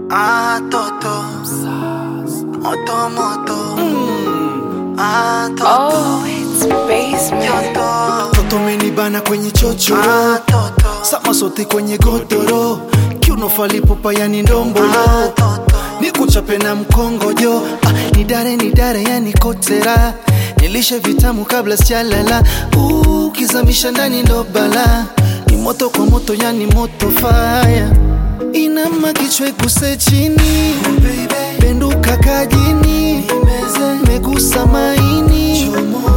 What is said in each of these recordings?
Toto Moto Moto Toto Oh, it's basement. Toto menibana kwenye chocho Toto Sama sote kwenye godoro Kiuno falipupa yani ndombolo Nikuchape na mkongojo Nidare yani kotera Nilishe vitamu kabla sichalala Kizamisha ndani ndo bala Ni moto kwa moto yani moto fire Inama kichwe guse chini Benduka kajini Megusa maini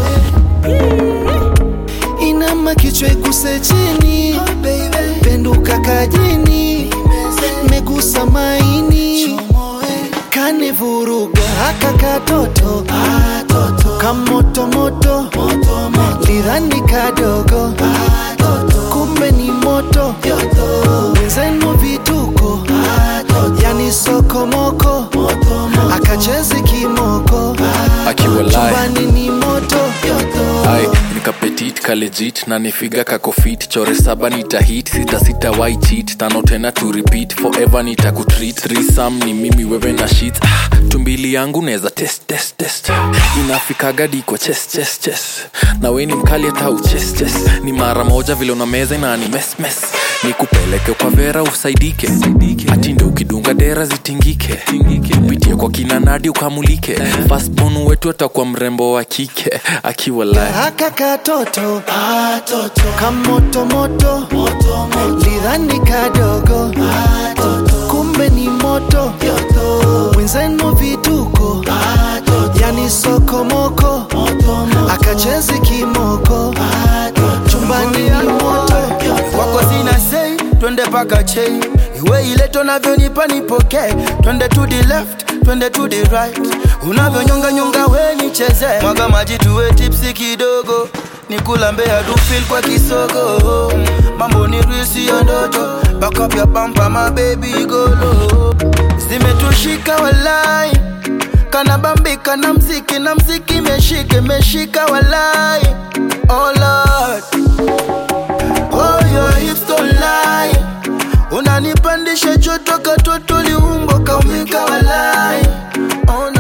Inama kichwe guse chini Benduka kajini Megusa maini Kani vuruga haka katoto Kamoto moto Lidhani kadogo Kumbe ni moto Wenzenu vituko Yani soko moko Akachezi kimoko Chumbani ni moto Ay, nika petit ka legit na nifiga kako fit chore saba nita hit sita why cheat tano tena to repeat forever nita kutreat threesome ni mimi wewe na shit tumbili yangu neza test inafika gadi kwa chest na we ni mkali hata chest ni mara moja vile una meza na ni mess nikupeleke kwa vera usaidike ati ndo ukidunga dera zitingike pitie kwa kina Nadi ukamulike fast born wetu atakuwa mrembo wa kike akiwa live haka katoto kamoto moto lidhani kadogo kumbe ni moto wenzenu vituko yani soko moko akachezi kimoko chumbani ni moto wako sina say twende paka chei iwe ile tunavyonipa nipokee twende to the left twende to the right unavyonyonga we nicheze mwaga maji tuwe tipsi kidogo nikulambea do feel kwa kisogo mambo ni risi ya ndoto back up your bumper my baby go low zimetushika walai kana bambika na mziki meshika walai oh lord oh your hips don't lie unanipandisha joto katoto liumbo kaumika walai oh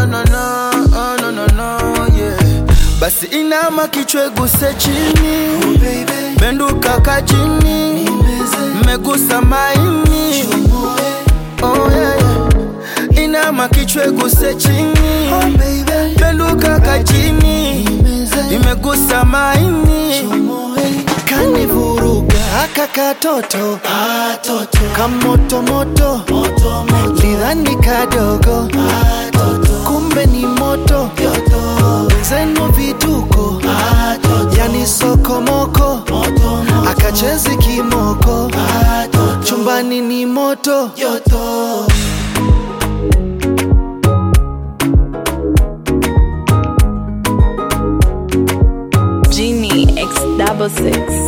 no yeah basi inama kichwe guse chini benduka kajini megusa maini oh yeah inama kichwe guse chini benduka kajini imegusa maini Kani vuruga haka katoto Kamoto moto Lidhani kadogo Kumbe ni moto Wenzenu vituko Yani soko moko Akachezi kimoko Chumbani ni moto Genie X66